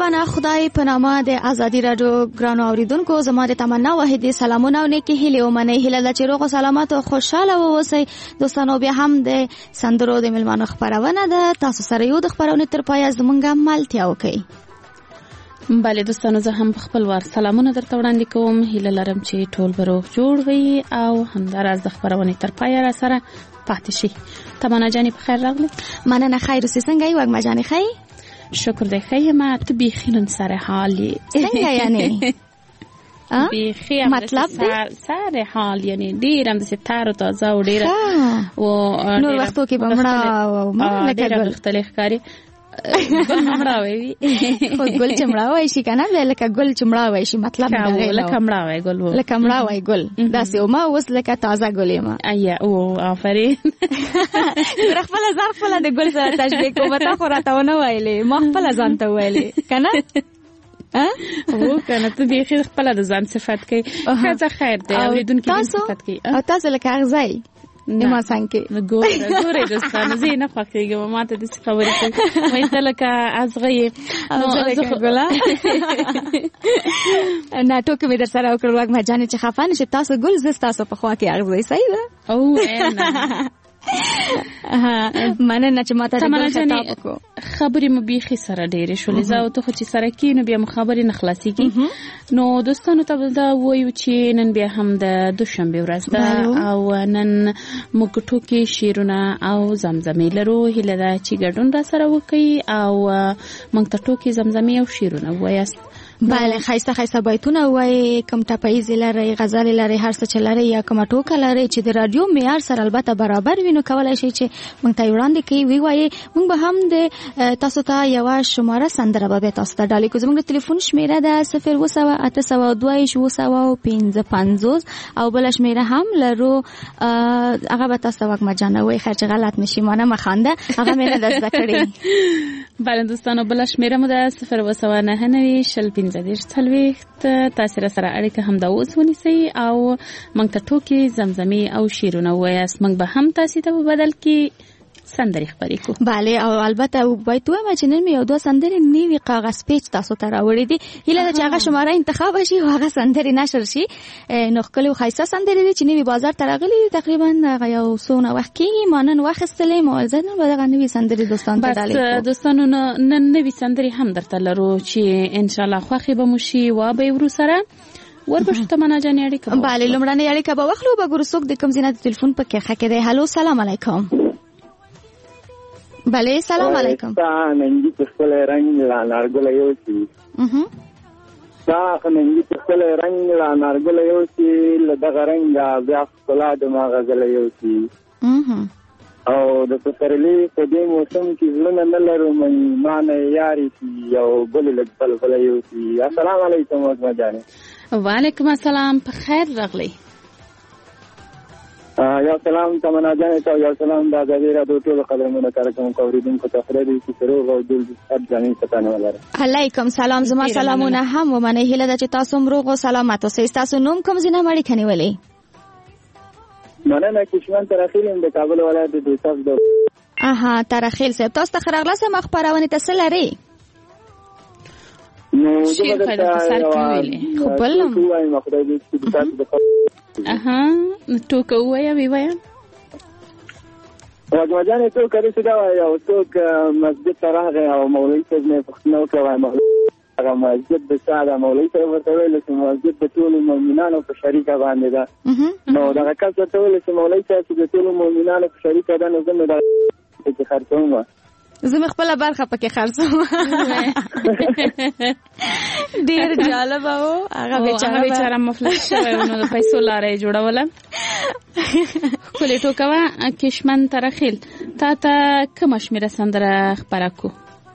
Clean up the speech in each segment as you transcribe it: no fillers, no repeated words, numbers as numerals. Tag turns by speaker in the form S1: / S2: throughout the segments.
S1: مهربانه خدای په نامه د ازادي رادیو ګرانو اوریدونکو زما د تمنا واحدې سلامونه او نیکې هیلې ومنئ. هیله ده چې روغ او سلامت او خوشحاله واوسئ. دوستانو بیا هم د سندرو د میلمانو خپرونه ده. تاسو سره یو د خپرونې تر پایه زمونږ ملتیا وکړئ.
S2: بله دوستانو، زه هم خپل وار سلامونه درته وړاندې کوم. هیله لرم چې ټول به روغ جوړ وي او همداراز د خپرونې تر پایه را سره پاتې شي. تمنا جانې په خیر راغلی.
S1: مننه. خیر اوسې. څنګه یې وږمه جانې؟ ښه
S2: شکر دی. ښه یم. ته بیخي نن سر حال یې.
S1: څنګه یعنې؟
S2: بیخي
S1: مطلب
S2: سر حال یعنی ډېر همداسې تر و تازه او ډېره
S1: نور وختو کې به مړه
S2: ډېره غښتلې ښکاري. ګل مړاوی وي
S1: خو ګل چې مړاوی شي کنه لکه ګل چې مړاوی شي مطلب
S2: لکه مړاوی ګل
S1: لکه مړاوی ګل داسې او ما اوس لکه تازه ګل یم.
S2: ایا او آفرین.
S1: خپل ځان خپل د ګل سره تشبیه کوم. ته خو راته ونه ویلې، ما خپل ځان ته ویلې کنه.
S2: او کنه ته بیخي خپل د ځان صفات کوي. ښه خیر دی اوریدونکي دې صفات کوي.
S1: او تاسو لکه اغزای ما څنګه
S2: ګوره دوستانو زه نه خوښیږم. ما ته د خبرې کوي مې ته لکه ازغې
S1: ازغه ګلا نه ټوکې مې در سره وکړل وږمه جانې چې خفه نشئ. تاسو ګل زه ستاسو په خوا کې اغزی. صحیح ده؟
S2: او
S1: مننه چې ماته د خطاب کو.
S2: خبرې مو بیخي سره ډېرې شولې. زه او ته خو چې سره کېنو بیا مو خبرې نه خلاصېږي. نو دوستانو ته دا وایو چې نن بیا هم د دوشنبې ورځ ده او نن موږ ټوکې، شعرونه او زمزمې لرو. هیله ده چې ګډون را سره وکړئ او موږ ته ټوکې، زمزمې او شعرونه ووایاست.
S1: بله ښایسته ښایسته بیتونه وایي، کوم ټپهیزې لرئ، غزلې لرئ، هر څه چې لرئ یا کومه ټوکه لرئ چې د راډیو معیار سره البته برابر وي نو کولی شئ چې موږ ته یې وړاندې کړئ. ووایئ موږ به هم د تاسو ته یوه شماره سندره به بیا تاسو ته ډالۍ کړو. زموږ د تلیفون شمېره ده 020-822-750 او بله شمېره هم لرو هغه به تاسو ته وږمه جانه وایي. خیر چې غلط نشي ما نه مخانده هغه مې نه ده زده کړې.
S2: بله دوستانو بله شمېره مو ده 02990 تاسو را سره اړیکه هم دا اوس ونیسئ او موږ ته ټوکې، زمزمې او شعرونه ووایاست. موږ به هم تاسو ته په بدل کې سندرې خپرې کړو. بله او البته باید وایم چې نن مې یو دوه سندرې نوي کاغذ پیچ تاسو ته راوړې دي. هیله ده چې هغه شماره انتخاب شي او هغه سندرې نشر شي. نو ښکلې او ښایسته سندرې دي چې نوي بازار ته راغلي دي. تقریبا یو څونه وخت کېږي ما نن واخیستلې مو زه نن به دغه نوي سندرې دوستانو ته ډالۍ کوم. بس دوستانو نن نوي سندرې هم درته لرو چې انشاءالله خوښې به مو شي و به یې ورو سره ورپښتو تمنا جانې اړیکه. بله لومړنۍ اړیکه به واخلو. به ګورو څوک د کوم ځای نه د تلیفون په کې ښه کېدی. هلو سلام علیکم. بله سلام علیکم.
S3: ننګي په خپل رنگ لا نارګل یو شي دا ننګي په خپل رنگ لا نارګل یو شي لدغه رنگ بیا خپل د ما غزل یو شي او د پسرلی په دې موسم کې زړه نه لرو مې مان یاري شي او بل لګل بل یو شي. السلام علیکم وږمه جانې.
S2: وعلیکم السلام. په خیر راغلی.
S3: یو سلام تمنا جانې ته، یو سلام د ازادي رادیو ټول قدرمنو کارکوونکو اوریدونکو ته خدای دې چې روغ او جوړ جانې ستانه ولري.
S1: علیکم سلام. زما سلامونه هم ومنئ. هیله ده چې تاسو روغ او سلامت اوسئ. تاسو نوم کوم ځای نه اړیکه نیولې؟
S3: مننه. کشمن ترخیل د کابل ولایت د دوساف د
S1: ترخیل صاحب تاسو ته خراغله سم خبرونه ته څه لري؟
S3: نو
S2: شیر پیدا سر کیولې
S1: خو بلم
S3: وایم خدای دې چې تاسو د
S2: ټوکه وایا وی وایا
S3: وږمه جانې ته کړی څه دا یو څوک مسجد ته راغی او مولوي صاحب نه پوښتنه وکړه. هغه مسجد د ساده مولوي صاحب ورته ویل چې مسجد د ټولو مؤمنانو په شریکه باندې ده. نو دغه کس ورته ویل چې مولوي صاحب چې د ټولو مؤمنانو په شریکه ده نو زه مې دغه خرڅوم
S1: زه مې خپله برخه پکې خرڅوم. ډېر جالبه و. هغه
S2: بیچاره مفلس شوی و نو د پیسو لاره یې جوړوله. ښکلې ټوکه وه. کشمن ترخیل تا ته کومه شمېره سندره خپره کړو؟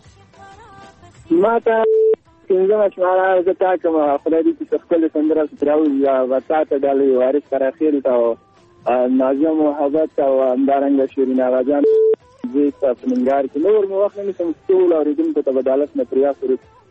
S3: ما ته پنځمه شماره زه تا کوم. خدای دې چې ښکلې سندره راوځي به تا ته ډالۍ وارث ترخیل ته او نازیه محبت او همدارنګه شیرین آغا جان زه په ننګرهار کې نور مو وخت نه نیسم. ټول اورېدونکو ته به د الله نه پریا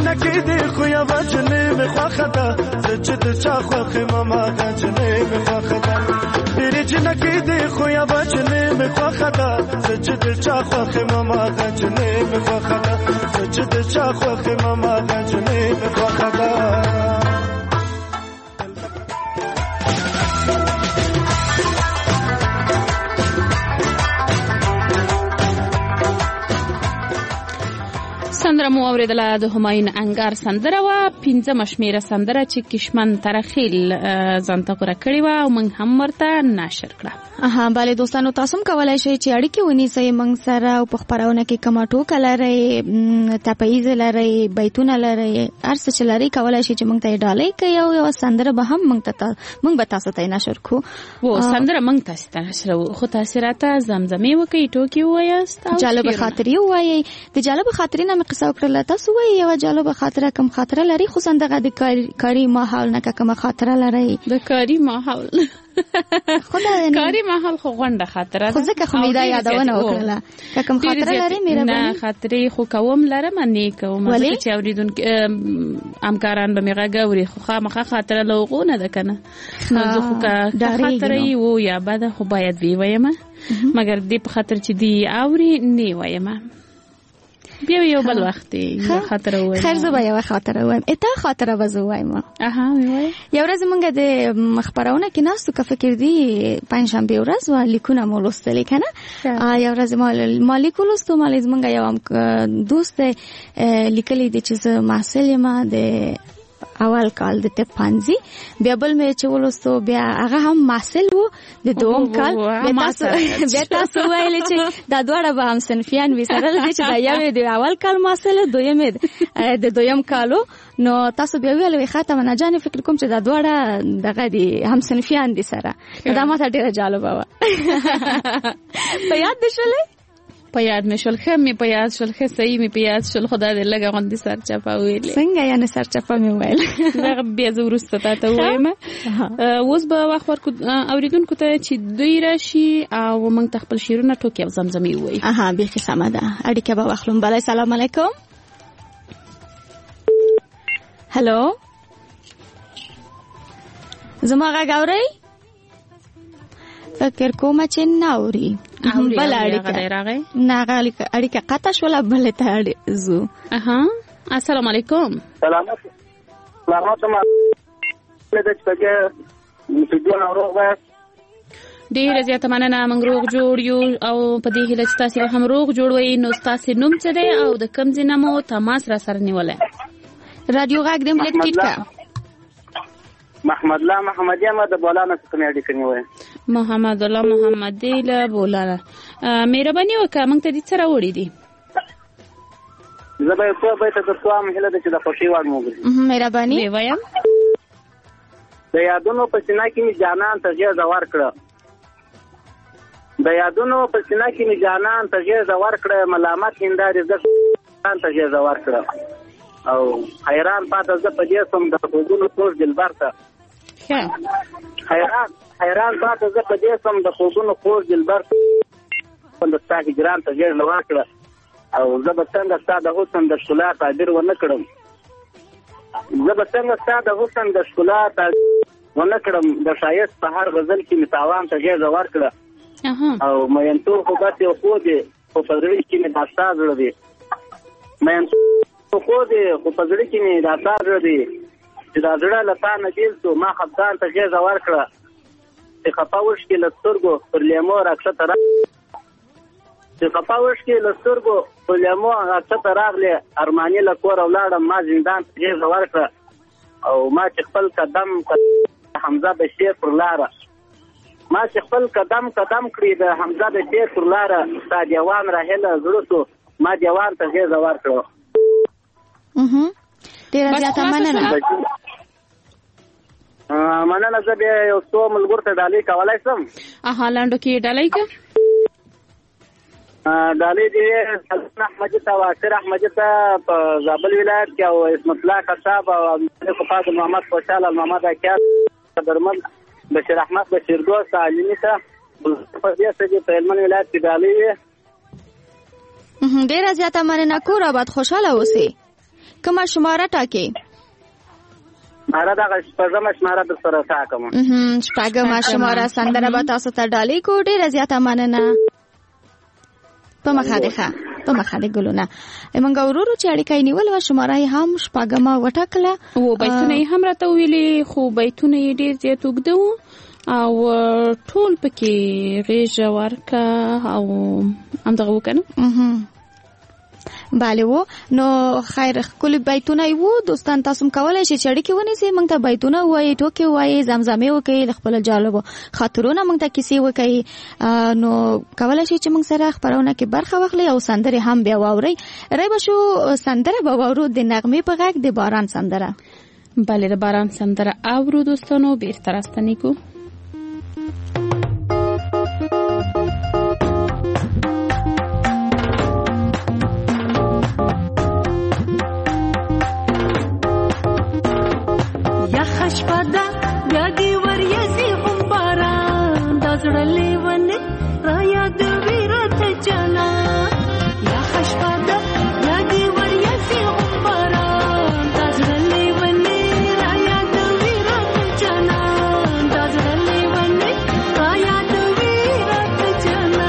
S4: جنکی دی خویا وجنه مخخدا زچد چا خوخه ماما گجنه مخخدا دیری جنکی دی خویا وجنه مخخدا زچد چا خوخه ماما گجنه مخخدا زچد چا خوخه ماما گجنه مخخدا
S2: سندره مو اوریدله د همایون انګار سندره وا 15 شمیره سندره چې کشمن ترخیل ځانته غوړه کړې و او موږ هم ورته نشر کړه.
S1: بله دوستانو تاسو هم کولای شئ چې اړیکې ونیسئ موږ سره او په خپرونه کې کومه ټوکه لرئ تپایز لرئ بیتونه لرئ هر څه چې لرئ کولای شئ چې موږ ته ډالۍ کړئ او یو سندره به هم موږ به تاسو ته نشر کوو.
S2: سندره موږ تاسو ته نشر خو تاسو راته زمزمې وکړئ ټوکې ووایاست او
S1: جالب خاطرې ووایئ. د جالب خاطرې نه مې قصه وکړله تاسو وایئ یوه جالب خاطره کوم خاطره لرئ خصوصا دغه د کاري ماحول نه که کومه خاطره لرئ
S2: د کاري ماحول کاری محل خو غونډه خاطره
S1: خو ځکه خو مې دا یادونه وکړله که کوم خاطره لرئ مهرباني
S2: نه خاطرې خو کوم لرم نه کوم ځکه چې اوریدونکي همکاران به مې غږ اوري خو خامخا خاطره لوغونه ده کنه نو زه خو خاطره یو یا بعد خو باید وی وایم مګر دې په خاطر چې دی اوري نه وایم بیا یو بل وخت یو خاطره وایم
S1: خیر زه به یو خاطره وایم اته خاطره وزو وایم
S2: وای
S1: یو ورځ مونږ د مخبرونه کې ناستو که فکر دی پنځشنبه ورځ و لیکونه مو لوستل کنه یو ورځ ما لیکو لوستو مالې مونږ یو دوست لیکلي دي چې محصل ما د اول کال د ټپ پانزي بیا بل مې چې ولوستو بیا هغه هم محصل وو د دوم کال بیا تاسو وایل چې دا دواړه به هم صنفیان وي سره چې دا یو د اول کال محصل دویم د دویم کالو نو تاسو بیا ویل وي خاطر نه جانې فکر کوم چې دا دواړه دغه دي هم صنفیان دي سره دا ماته ډیره جالب و په یاد دشلې
S2: په یاد مې شول خې مې په یاد شول خې صحیح مې په یاد شول خدای دې لګا غوندي سرچپا ویلې
S1: څنګه یعنی سرچپا مې ویل
S2: زه بیا زورسته ته وایم اوس به وخت ورکو اوریدونکو ته چې دوی راشي او موږ خپل شیرونه ټوکې او زمزمې وایي
S1: به سمه ده اړیکه به واخلم بله سلام علیکم هلو زما غږ اورئ فکر کوم چې ناوري بل اړیکه نه اړیکه قطع شوله بل ته زو
S2: السلام علیکم
S3: سلامات
S2: ډیر زیاته مننه موږ روغ جوړ یو او په دې هیله چې تاسو هم روغ جوړ وئ نو تاسو نوم څه دی او د کوم ځای نه مو تماس را سره نیولای
S1: رادیو غږ دې ملک ټیټ کا
S3: محمد الله محمدی ما د بولانا څخه مې اړیکه نیولې
S2: محمد الله محمدی له بولانا مهرباني وکړه موږ ته دې سره وړي دي
S3: زبې په بیت د سوام هله د چې د خوشي وړ موږ
S1: مهرباني
S2: وایم
S3: د یادونو په سینا کې می جانان ته زوار کړ د یادونو په سینا کې می جانان ته زوار کړ ملامت هنداري ځان ته زوار کړ او حیران پاتې زه په دې سم د خوبونو کوش دلبر ته حیران پاتې زه په دې سم د خوبونو کوش دلبر په ستا هجران ته ډېر لوړ کړه او زه به څنګه ستا د حسن د ښکلا تعبیر ونه کړم د ښایست په هر غزل کې مې تاوان ته ډېر ور کړه او مینتو خو بس یو خو دې خو په زړه کې مې دا ستا زړه دی خو دې خو په زړه کې مې دا ستا زړه دی چې دا زړه له تا نه بیل شو ما خفګان ته ډېر ور کړه چې خفه وشکې له سترګو پر لیمو راکښته راغلې ارماني له کور ولاړم ما زندان ته ډېر ور کړه او ما چې خپل قدم حمزه بشیر پر لاره کړی د حمزه بشیر پر لاره ستا دیوان راهله زړه شو ما دیوان ته ډېر ور کړه
S1: ډېره زیاته
S3: مننه زه بیا یو څو ملګرو ته ډالۍ کولی شم
S2: لنډو کې ډالۍ که
S3: ډالۍ دې احمدي ته واصر احمدي ته په زابل ولایت کې او اسمت الله کتاب او فاضل محمد خوشحال محمد اکیات درمل بشیر احمد بشیر دوست علمي ته په دې سره په هلمند ولایت کې ډالۍ
S1: ډېره زیاته مننه کور آباد خوشحاله اوسئ کومه شماره ټاکي؟
S5: ماره دا شپږمه شماره در سره ساکم.
S1: شپږمه شماره سندره به تاسو ته ډالۍ کو. ډیره زیاته مننه. په مخه ده ګلونه. موږ ورورو چې اړیکه نیول و شماره هم شپږمه وټاکله
S2: او بیتونه هم راته ویلي، خو بیتونه یې ډیر زیات اوږده وو او ټول پکې غیږه ورکه او همدغه وکنه.
S1: بله وو. نو خیر کلی بیتونه وو. دوستان تاسو کولای شئ چې اړیکه ونیسئ، موږ ته بیتونه وایي، ټوکې وایي، زمزمې وکړي، خپل جالبو خاطرونه موږ ته کیسې وکړي. نو کولای شئ چې موږ سره خبرونه کې برخه واخلئ او سندره هم بیا واورئ. رایبه شو سندره به واورو د نغمې په غږ د باران سندره.
S2: بله د باران سندره اورو دوستانو. بیرته راستنیږو.
S6: شپدا بیا دی وریسی هم باران د زړه لیونه را یاد ویرته جنا. یا شپدا بیا دی وریسی هم باران د زړه لیونه را یاد ویرته جنا. د زړه لیونه را یاد ویرته جنا.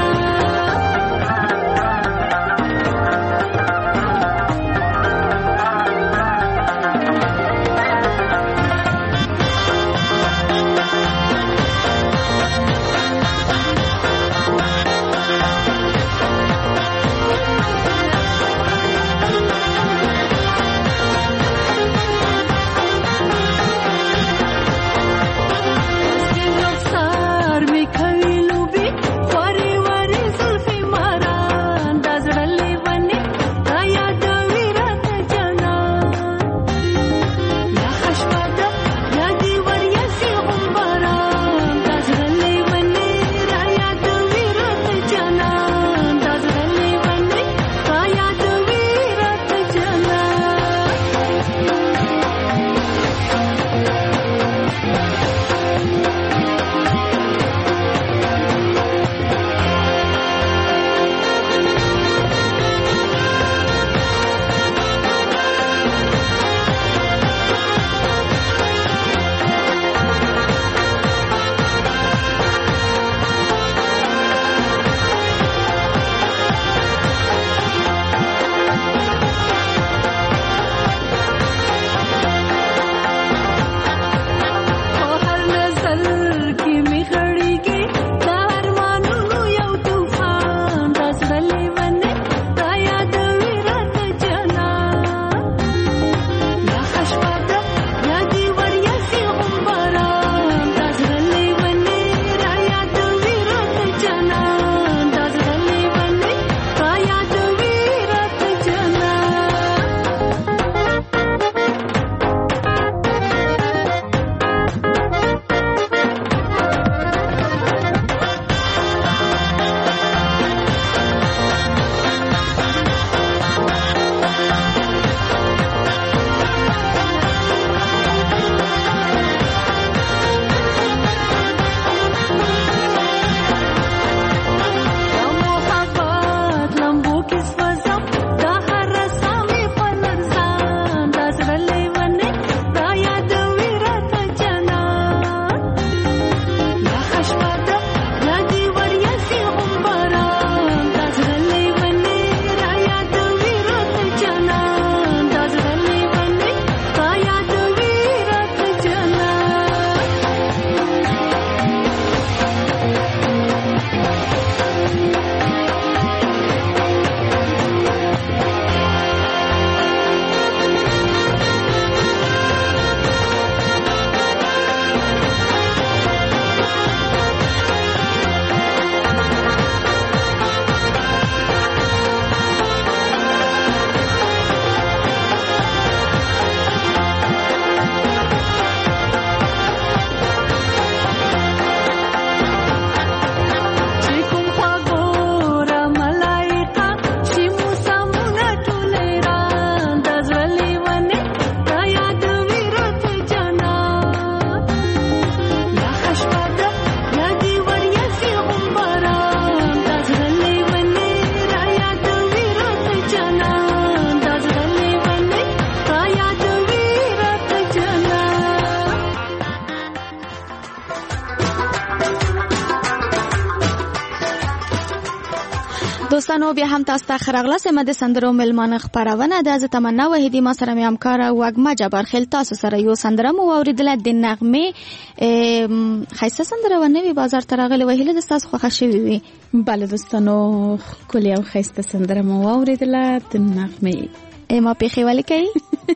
S1: دوستانو بیا هم تاسو ته خراغله سم د سندرو ملمانه خبرونه د از تمنا وحیدی ما سره می همکار وګما جبر خل تاسو سره یو سندره مو اوریدل د نغمه خیسه سندره و نوی بازار ترغله وهله د تاسو خوښ شوی وي.
S2: بله دوستانو کلی او خیسته سندره مو اوریدل د نغمه
S1: ما پیخي ولی کوي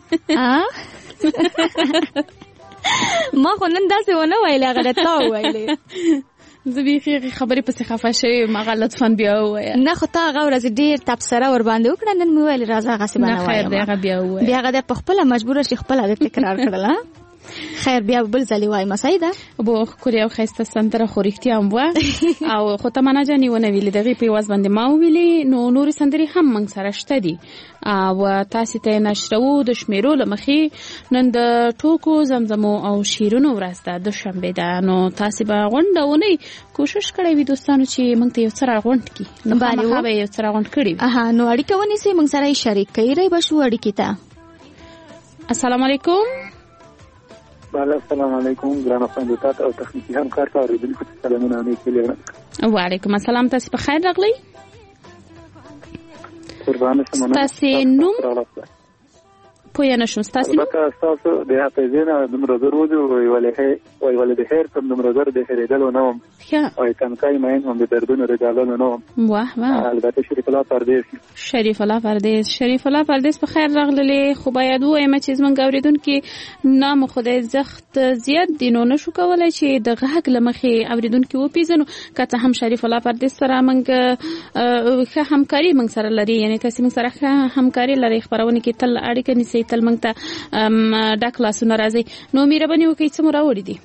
S1: ما خو نن داسې ونه ویلې هغه تا ویلې
S2: زبیخي خبرې پسې خفه شوی ما لطفا بیا وایه
S1: نه خو تا هغه ورځ ډېر تبصره ور باندې وکړه نن مې ویل راځه هغه څه باندې
S2: خیر دی هغه بیا وایه
S1: بیا هغه په خپله مجبوره شي خپله د تکرار کړله. خیر بیا بل ځلې وایم سیده
S2: بو کلی او خیسته سندره خو رښتیا هم وه او خو تمنا جانې ونه ویلې د هغې په یواز باندې ما وویلې نو نورې سندرې هم موږ سره شته دي او تاسې ته یې نشروو د شمیرو له مخې نن د ټوکو زمزمو او شیرونو ورځ ده دوشنبې ده نو تاسې به غونډه ونئ کوشش کړی وي دوستانو چې موږ ته یو څه راغونډ کړي نو خامخا به یو څه راغونډ کړي وي
S1: نو اړیکه ونیسئ موږ سره یې شریک کوي ری به شو اړیکې ته.
S2: السلام علیکم.
S3: السلام علیکم ګرانه خویندو او تخنیکي همکار ته اوریدونکو ته سلامونه نیکې
S2: وعلیکم السلام. تاسې په خیر راغلی.
S3: قربانه شم.
S2: تاسې نوم پوه نه شوم ستاسې نوم
S3: ستاسو د حافظې نه دومره زر وایي ولې د خیر کوم دومره زر د هېرېدلو نه وم وایي تنکی مین هم د دردونو رجاللو نه وم.
S2: واه واه
S3: البته شریف الله پردیس
S2: شریف الله پردیس په خیر راغللی. خو باید ووایم چې زموږ اورېدونکي نام خدای زخت زیات دي نو نشو کولی چې د غږ له مخې اورېدونکي وپېژنو که څه هم شریف الله پردیس سره موږ ښه همکاري موږ سره لري یعنې تاسې موږ سره ښه همکاري لرئ خپرونې کې تل اړیکه نیسئ تل موږ ته ډک لاسونه راځي نو مهرباني وکړئ څه مو راوړي دي.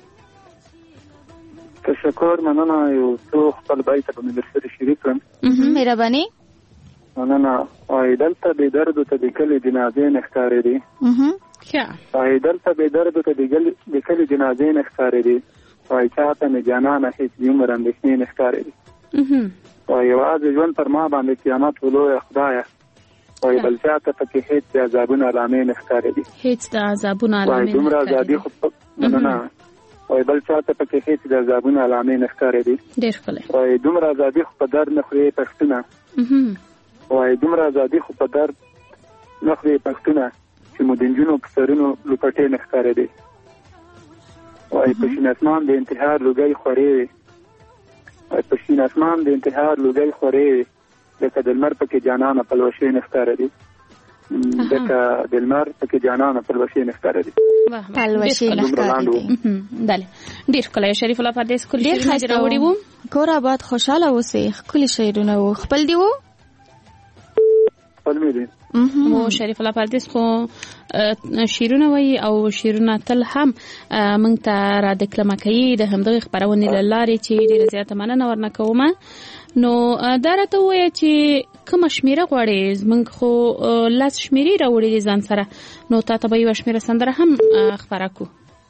S3: تشکر مننه یو څو خپل بیت په مې درسره شریک کړم.
S1: مهرباني
S3: مننه. وایي دلته بې دردو ته د کلي جنازې نه ښکارېدې وایي دلته بې دردو ته د کلي جنازې نه ښکارېدې وایي چاته مې جانانه هېڅ د عمر اندېښنې نه ښکارېدې وایي یوازې ژوند پر ما باندې قیامت و لویه خدایه وایي بل چاته پکې هېڅ د عذابونو علامې نه ښکارېدې وایي دومره ازادي خو مننه وایي بل چاته پکې هېڅ د عذابونو علامې نه ښکارېدې وایي دومره ازادي خو په درد نه خورې پښتونه وایي دومره ازادي خو په درد نه خورې پښتونه چې مو د نجونو په سرونو لوپټې نه ښکارېدې وایي په شین اسمان د انتحار لوګۍ خورې وې وایي په شین اسمان د انتحار لوګۍ خورې وې لکه د لمر پکې جانانه پلوشې نه ښکارېدې لکه د لمر پکې جانانه پلوشې نه ښکارېدې
S1: پلوشې نه ښکارېدې.
S2: بله ډېر ښکلی شریف الله پردیس ښکلي شعرونه دې راوړي وو.
S1: کور آباد خوشحاله اوسئ. ښکلي شعرونه وو. خپل دي وو
S3: خپل مې دي
S2: مو شریف الله پردیس خو شیرونه وایي او شیرونه تل هم موږ ته را دکلمه کوي د همدغې خپرونې له لارې چې ډېره زیاته مننه ورنه کومه. نو دا راته ووایه چې کومه شمېره غواړې زموږ خو لس شمېرې راوړي دي ځان سره نو تا ته به یوه شمېره سندره هم خپره کړو.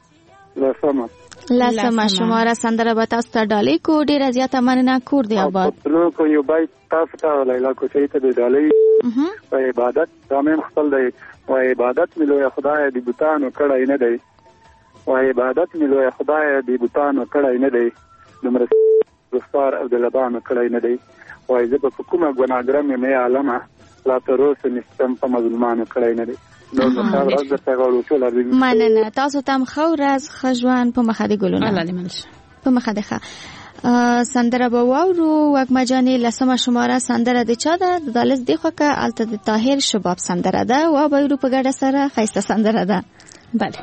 S1: لسمه شماره سندره به تاسو ته ډالۍ کو. ډېره زیاته مننه. کور دی آباد.
S3: په یو بیت تاسو ته لیلا کوچۍ ته د ډالۍ په عبادت دا مې خپل دی وایي عبادت مې لویه خدایه د بوتانو کړی نه دی وایي عبادت مې لویه خدایه د بوتانو کړی نه دی دومره رفتار او د لبانو کړی نه دی وایي زه به په کومه ګناهګرم یم ای عالمه لا تر اوسه مې ستم په مظلومانو کړی نه دی.
S1: مننه. تاسو ته هم ښه ورځ ښه ژوند په مخه د ګلونه په مخه د ښه سندره به واورو. وګما جانې لسمه شماره سندره د چا ده؟ د دالس دی خوکه الته د طاهر شباب سندره ده و به ورو په ګډه سره ښایسته سندره ده.
S2: بله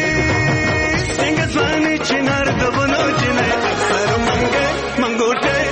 S7: Mangote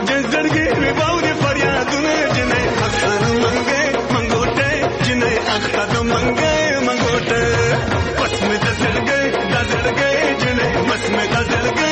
S7: جزړګي وباوري فریادونه جنې اختر منګه منګوټه جنې اختر منګه منګوټه پس مې د زړګي جنې پس مې د زړګي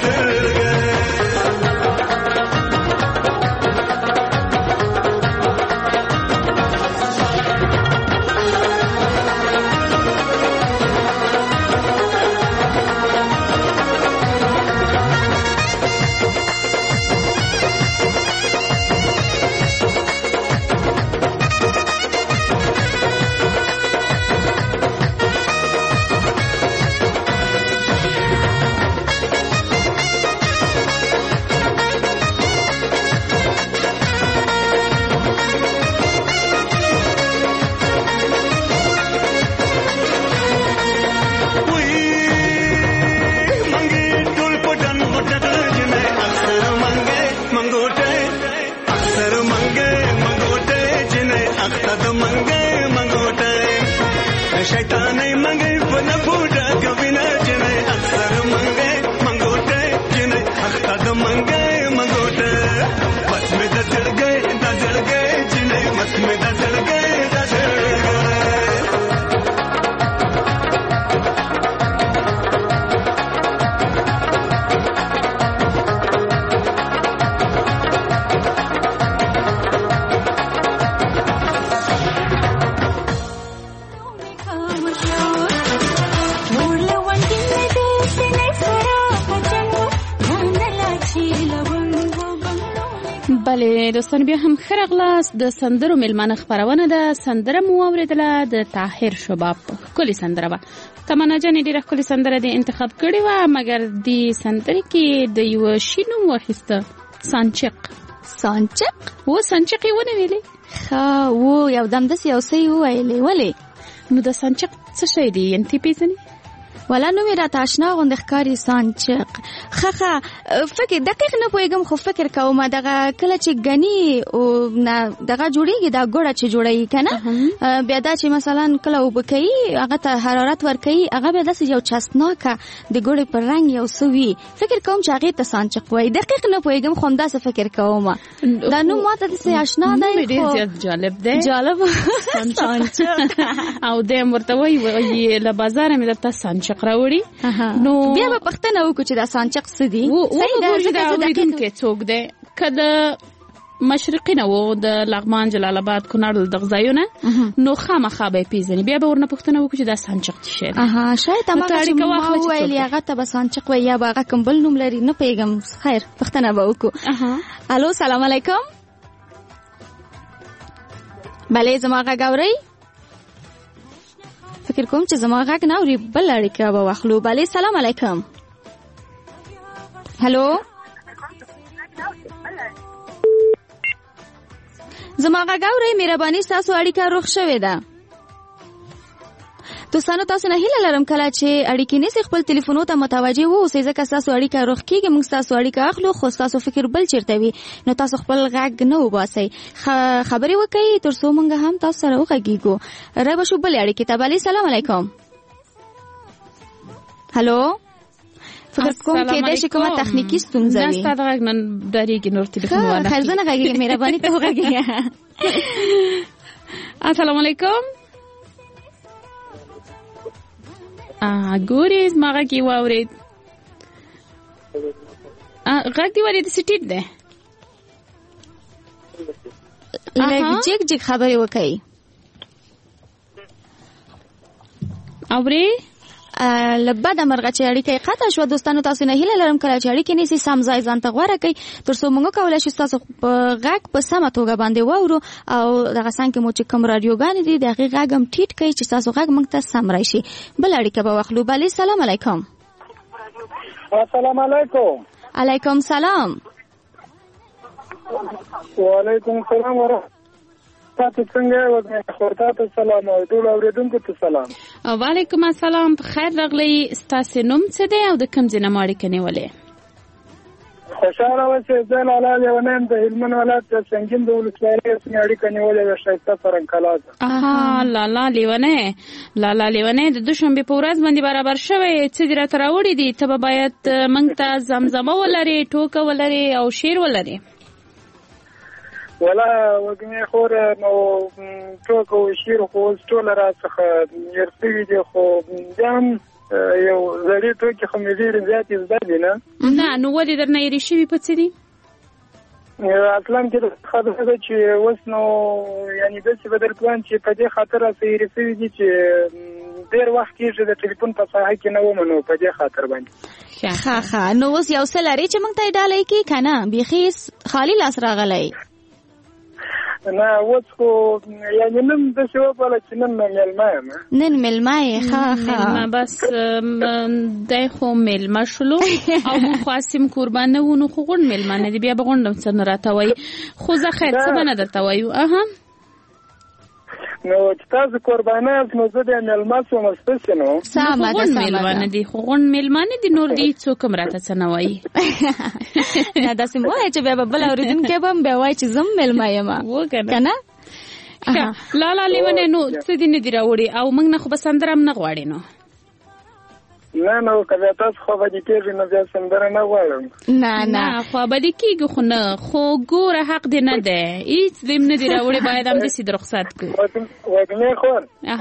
S2: دوستان بیا هم خرغلاس د سندرو ملمنه خبرونه ده سندره مو اوریدله د طاهر شباب کلی سندره با تمنا جان ډیره کلی سندره دی انتخاب کړی و مګر دی سندره کې د یو شینو واخیسته سانچق و سانچق ونه ویلې
S1: ها و یو دم د سیاسي ویلې ولې
S2: نو د سانچق څه شی دی انتی پیژنې
S1: ولا نو میرا تاشنا غوند ښکاری سانچق خخه فکر دقیق نه پوهیږم خو فکر کوم دغه کله چې غنی او دغه جوړیږي دا ګوړه چې جوړی کنه بیا دا چې مثلا کله وبکئی هغه ته حرارت ورکئی هغه به داسې یو چسناکه د ګوړې پر رنگ یو سوي فکر کوم چې هغه ته سانچق وای دقیق نه پوهیږم خو دا څه فکر کوم دا نو ماته د آشنا دی
S2: ډیر جالب دی سانچق او د مرته وای له بازار مې درته سانچق راوړي نو
S1: بیا په پښتنه وکړو چې دا سانچق څه دی
S2: صحیح دا اوریدونکو څوک دی کله مشرقي نه وو د لغمان جلال آباد کونړ د غځایونه نو خامخا به پیژني بیا به ورنه پښتنه وکړو چې دا سانچق څه شي
S1: شاید ما ویل هغه ته به سانچق وي یا به هغه کوم بل نوم لري نه پیغام خیر پښتنه به وکړو الو سلام علیکم بله زما غاوري فکر کوم چې زما غږ نه اوري بل اړیکه به واخلو بله سلام علیکم هلو زما غږ اوري مهرباني تاسو اړیکه روغ شوې ده دوستانو تاسو نه هیله لرم کله چې اړیکې نسی خپل ټلیفونو ته متوجه وو چې تاسو اړیکه روغ کیږي موږ تاسو اړیکه اخلو خو تاسو فکر بل چیرته وي نو تاسو خپل غږ نه وباسئ خبرې وکړئ تر څو موږ هم تاسو سره وغږیږو را به شو بل اړیکې ته بلی سلام علیکم هلو فکر کوم کې د کومه تخنیکی ستونزه وي
S2: نه ستاسو غږ نن ډریږي نور ټلیفون وانه
S1: خیر زنه غږی مهرباني ته وغږیږه
S2: السلام علیکم ګورې زما غږ یې واورېد غږ دې ولې داسې ټیټ دی
S1: لږ جګ جګ خبرې وکړئ
S2: اورې
S1: لبدا مرغه چې اړیکه قطع شو دوستانو تاسو نه هیله لرم کله چې اړیکه نسی سم ځای ځان ته غوړه کوي تر څو موږ کولای شو تاسو غږ په سمه توګه باندې واورو او دغه څنګه مو چې کوم رادیوګان دي دغه غږ هم ټیټ کوي چې تاسو غږ موږ ته سم راشي بل اړیکه به واخلو بلی سلام علیکم
S3: السلام علیکم
S1: علیکم سلام
S3: وعلیکم السلام ورحمۃ تاسو څنګه وګورئ خورتات السلام او ټول اوریدونکو ته سلام
S2: وعلیکم السلام خیر راغلی ستاسو نوم څه دی او د کوم ځای نه ماړی کني ولې
S3: خوشاله اوسئ زه لاله لیونیم د هلمند ولایت د سنگین د ولسوالۍ اړیکه نیولې ده شایسته فرنکلا
S2: لاله لیونه د دوشنبه په ورځ باندې برابر شوی چې درته راوړي دي ته باید موږ ته زمزمه ولري ټوکه ولري او شعر ولري
S3: ولا وګنې خور نو ټوک او شیر خو ټول راڅخه يرسوي دي خو ځم یو زړی ټوکی خو مې ډېر زیات زده دي نه
S2: نو ولې درنه یې شوي په څه دي
S3: اصلا کې خبره ده چې اوس نو یعنی داسې بدل پلان چې په دې خاطر سیری سوي دي چې ډېر وخت کېږي د ټلیفون په ساحه کې نه وم نو په دې خاطر باندې
S1: ښه نو اوس یو څه لري چې موږ ته یې ډالۍ کړي که نه بیخي خالي لاس راغلی
S3: نه اوس خو یعنې نن داسې وبله چې نن مېلمه یم
S1: نن مېلمه یې ښه
S2: بس دی خو مېلمه شلو او موږ خو هسې قربان نه وو نو خو غونډ مېلمه نه دي بیا به غونډ څه نه راته وایي خو زه خیر څه به نه درته وایو
S3: نو چې تاسو قربانه یاست نو زه بیا مېلمه شوم ستاسې نو
S2: غونډ مېلمه نه دي خو غونډ مېلمه نه دي نور دي څوک هم راته څه نه وایي
S1: نه داسې مه وایه چې بیا به بل اورېدونکی به هم بیا وایي چې زه هم مېلمه یم که نه
S2: لالا لیونې نو څه دې نه دي راوړي او موږ نه خو به سندره هم نه غواړې نو
S3: نه که بیا تاسو خوابدي کېږي نو بیا سندره نه غواړم
S2: نه خوابدي کېږو خو نه خو ګوره حق دې نه دی هېڅ دې هم نه دي راوړي باید همداسې د رخصت کړو
S3: وږمې خور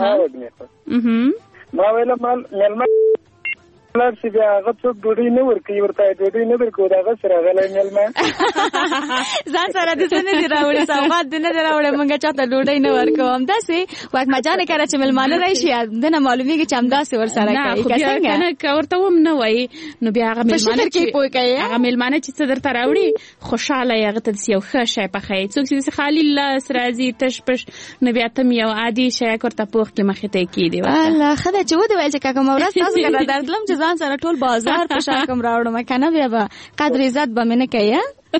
S3: ما ویله مېلمه لاړ شي بیا هغه څوک ډوډۍ نه ورکوي ورته ډوډۍ نه درکوو د هغه سره راغلی مېلمه
S1: ځان سره دې څه نه دي راوړي سوغات دې نه دي راوړی موږ چاته ډوډۍ نه ورکوو همداسې وږمه جانې کله چې مېلمانه راشي دنه معلومېږي چې همداسې ورسره کوي که څنګه
S2: که ورته هم نه وایي نو بیا هغه مېلمانه چې څه درته راوړي خوشحاله یې هغه ته داسې یو ښه شی پخوي څوک چې داسې خالي لاس راځي تش پش نو بیا ته یو عادي شیک ورته پوخ کړي مخې ته یې کېږدي
S1: الله ښه ده چې ودې ویل چې کاکا مورز تاسو که راردلم چې ځان سره ټول بازار په شا کوم راوړم کنه بیا به قدر عزت به مې نه کوي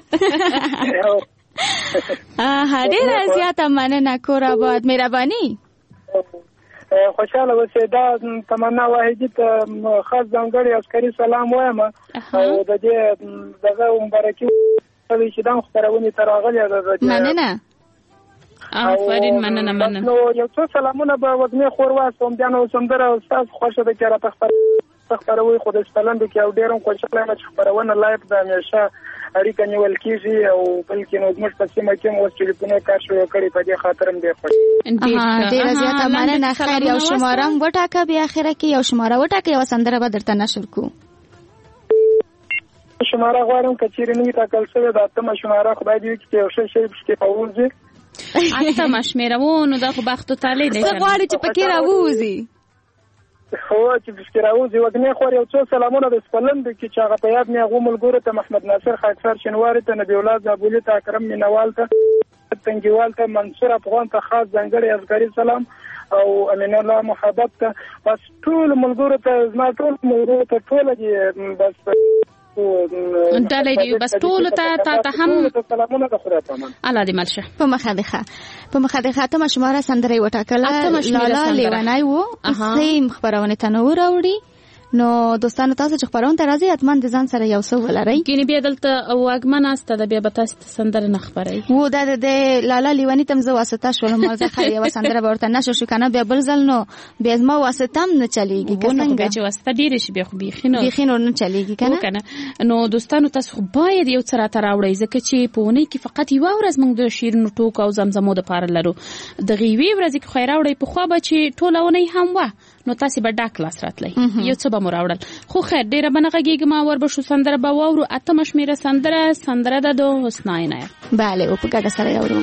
S1: ډېره زیاته مننه کور آباد مهرباني
S3: خوشحاله اوسئ دا تمنا واحدي ته خاص ځانګړی عسکري سلام وایم او د دې دغه مبارکي چې دا خپرونې ته راغلې ده
S1: مننه
S2: آفرین مننه
S3: نو یو څو سلامونه به وږمې خور واستوم بیا نو سندره ستاسو خوښه ده چې راته خپروي خو د سپلندو کې او ډېر هم خوشحاله یم چې خپرونه لایف ده همیشه اړیکه نیول کېږي او بلکې نو زموږ په سیمه کې هم اوس ټلیفونونه کار شروع کړي په دې خاطر هم ډېر خوښ
S1: ډېره زیاته مننه خیر یو شماره هم وټاکه بیا اخره کې یو شماره وټاکه یوه سندره به درته نشر کړو
S3: شماره غواړم که چېرې نه وي ټاکل شوې د اتمه شماره خدای دې وکړي چې یو ښه شی پکې راووځي
S2: اتمه شمېره و نو دا خو بخت و طالع دی
S1: څه غواړي چې پکې راووځي
S3: خو چې پکې راوځي وږمې خور یو څو سلامونه د سپلندو کې چې هغه په یاد مې هغو ملګرو ته محمد ناصر خاکسار شینواري ته نبي الله زابولي ته اکرم مینوال ته تنګیوال ته منصور افغان ته خاص ځانګړی عسکري سلام او امین الله محبت ته بس ټول ملګرو ته زما ټول ملګرو ته ټوله دي بس
S2: ډالۍ دی بس ټول ته هم
S3: سلامونه د خدای په امان
S2: الله دې مل شه
S1: په مخه ده اتمه شماره سندره یې وټاکله لالا لیونی و سیم خپرونې ته نه وراوړي نو دوستانو تاسو چې خبرونه ته راځي حتما د ځان سره یو څه ولرئ
S2: ګینه بیا دلته واګمن استه د بیا به تاسو سندره نه خبرئ
S1: و دا د لالا لیونی تم زه واسطه شولم مازه خیر یو سندره به ورته نشو شو کنه بیا بل ځل نو بیا ما واسطه هم نه چلیږي
S2: څنګه چې واسطه ډیر شي بیا خو بيخینو
S1: نه چلیږي کنه
S2: نو دوستانو تاسو خو باید یو څه راته راوړئ ځکه چې په ونې کې فقط یو ورځ موږ د شیرینو ټوک او زمزمو د پاره لرو د غیوی ورځ کې خو راوړئ په خو به چې ټوله ونې هم و نو تاسو به ډاک لاس راتلی یو څه به مو راوړل خو خیر ډیره به نه غږیږم وربشو سندره به واورو اتمه شمېره سندره ده د حسنا عنایت
S1: بله او په ګډه سره یاورو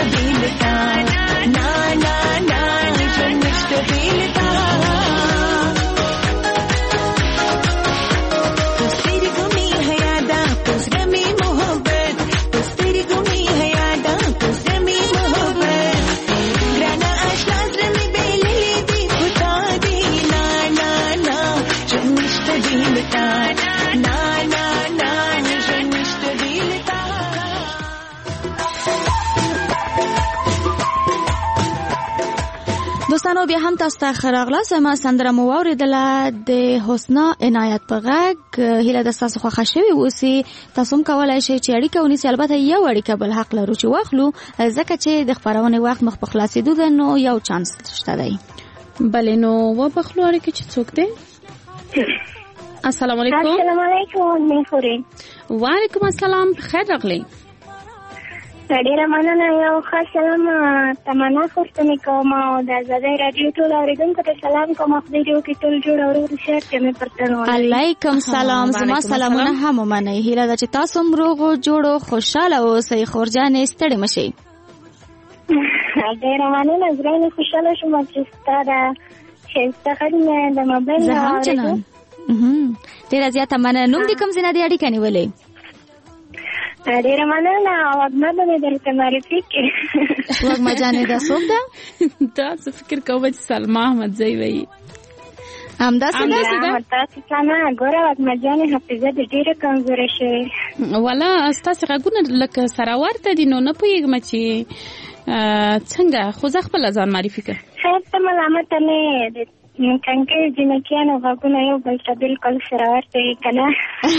S6: بیلتا نا نا نا ژوند نشته بیلتا پستری گمی حیادا پسترمی محبت پستری گمی حیادا پسترمی محبت گرانا آشنا زرمی بیلی دی خدا دی نا نا نا ژوند نشته بیلتا نا نا نا ژوند نشته بیلتا
S1: دوستانو بیا هم تاسو ته خراغلاس ما سندره مو اوریدله د حسنا عنایت په غږ هیله د تاسو خوښه شوی اوسي تاسو هم کولای شئ چې اړیکه ونیسئ البته یو اړیکه بل حق لرو چې واخلو ځکه چې د خبرونه وخت مخ په خلاصېدو ده نو یو چانس شته دی
S2: بلې نو و بخلو اړیکه چې څوک دی السلام علیکم
S8: السلام علیکم میخوري
S2: وعلیکم السلام خیر راغلی
S8: ډیره مننه یو خاص سلام تمنا خوښتنه کوم او د آزادۍ رادیو ټول اوریدونکو ته سلام کوم خو دې کې ټول جوړ اورو شهر کې مې پرتنو
S1: علیکم سلام زما سلامونه هم ومنئ هیله ده چې تاسو هم روغ او جوړ خوشاله اوسئ خورجانې ستړي مشئ
S8: ډیره مننه زه خوشاله شوم چې ستاره چې څنګه د موبایل
S1: زه هم جنان ډیره زیاته مننه نوم دې کوم ځای نه دی اړیکه نیولې
S8: ډیره مننه وګمه به درته معرفي کړي
S1: وګمه جانې دا څوک ده
S2: دا څه فکر کوم چې سلما احمد زوی وي
S1: همداسې ده
S8: تاسو څنګه ګوره وګمه جانې حافظه دې ډیره کمزورې شوې
S2: ولا ستاسو غږونه لکه سره ورته دي نو نه پوهېږم چې څنګه خو زه خپله ځان معرفي کړم
S8: خیر ته ملامته نه یې څنګه جنکیانو غږونه یو بل ته بالکل سره ورته وي که نه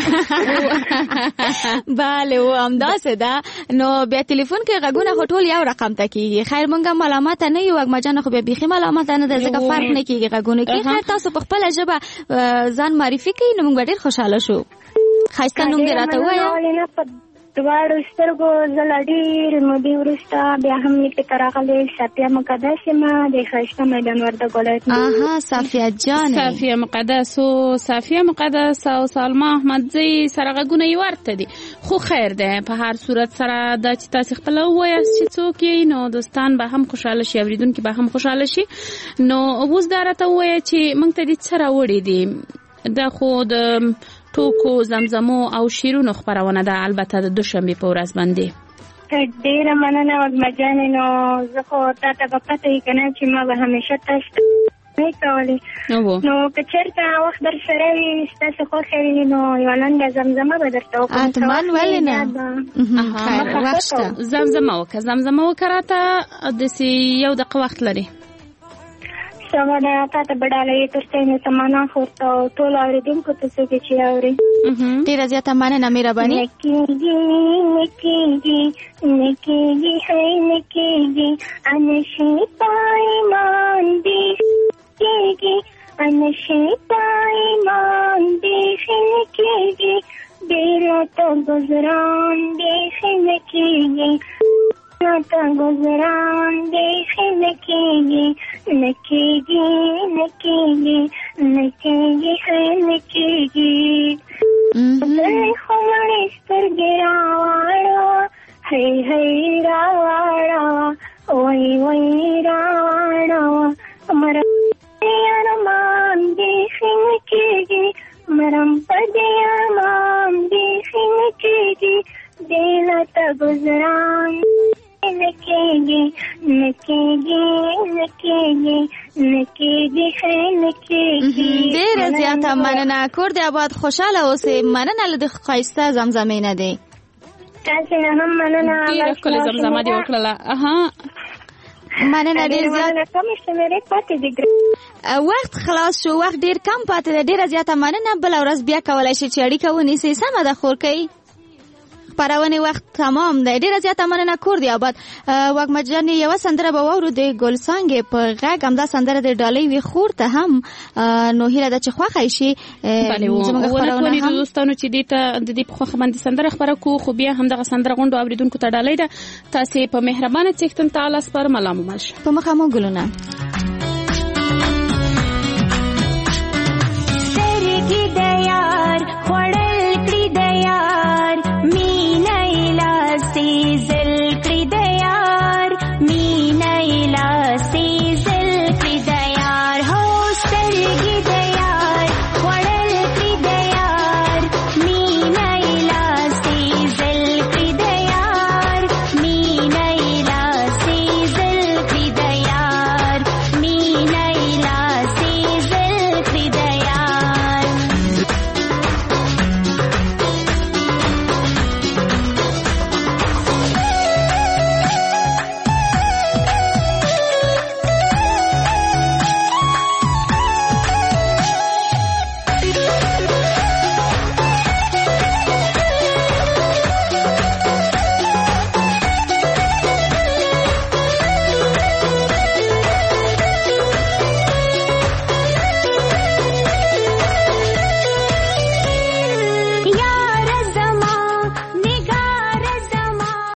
S1: بله و همداسې ده نو بیا تلیفون کې غږونه خو ټول یو رقم ته کېږي خیر مونږ هم ملامته نه یو وګمه جانه خو بیا بیخي ملامته نه ده ځکه فرق نه کېږي غږونو کې خیر تاسو په خپله ژبه ځان معرفي کوئ نو موږ به ډېر خوشحاله شو ښایسته نوم دې راته ووایه
S8: دواړو سترګو زه له ډېرې مودې وروسته بیا هم لیک ته راغلی صافیه مقدس یم د ښایسته میدان وردګ ولایت
S1: نه صافیه جانې
S2: صافیه مقدس او صافیه مقدس او سلما احمدزی سره غږونه یې ورته دي خو خیر دی په هر صورت سره دا چې تاسې خپله ووایاست چې څوک یې نو دوستان به هم خوشحاله شي اورېدونکي به هم خوشحاله شي نو اوس دا راته ووایه چې موږ ته دې څه راوړي دي دا خو د ټوکو زمزمو او شیرونو خبرونه ده البته د دوشنبې په ورځ باندې
S8: ډیره مننه وګمه جانې نو زه خو تا ته به پته وي که نه چې ما به همیشه تاسو ته نه کولې نو که چېرته وخت در سره وي ستاسو خوښه وي نو یوه لنډه زمزمه به درته وکړم
S1: حتما ولې نه وخت شته
S2: زمزمه وکړه زمزمه وکړه راته داسې یو دقیقه وخت لري
S8: سمه تا ته بډالۍ ترڅنګ تمنا خورته او ټول اورېدونکو ته څوک چې اوري
S1: ډېره زیاته مننه مهرباني
S8: نکېږي هی نکېږي انشي پایمان دې کېږي انشي پایمان دې نکېږي ډېره ته ګزران دې نکېږي تا گزران دیکھے نکیگی نکیگی نکیگی نکیگی ہے نکیگی خمڑی سترگی راواڑا ہے راواڑا وی راواڑا مرم ارمان دیکھے نکیگی مرم پدی ارمان دیکھے نکیگی دینا تا گزران نکیگی نکیگی نکیگی نکیگی خیر نکیگی
S1: ډېره زیاته مننه کور دې آباد خوشحاله اوسئ مننه له د ښایسته زمزمې نه دی
S8: تاسې نه هم مننه
S2: ډېره ښکلې زمزمه دې وکړله
S1: مننه ډېر زیات
S8: کمې شمېرې پاتې دي
S1: وخت خلاص شو وخت ډېر کم پاتې دی ډېره زیاته مننه بله ورځ بیا کولی شئ چې اړیکه ونیسئ سمه ده خورکۍ خپرونې وخت تمام دی ډېره زیاته مننه کور دی آباد وګمه جانې یوه سندره به واورو د ګلڅانګې په غږ همدا سندره د ډالۍ وي خور ته هم نو هیله ده چې خوښه یې شي
S2: زموږ خپرونه هم دوستانو چې دې ته د دې په خوښه باندې سندره خپره کړو خو بیا همدغه سندره غونډو اورېدونکو ته ډالۍ ده تاسې په مهربانه څښتن تعالی سپارم الله مو مل شه
S1: په مخه مو ګلونه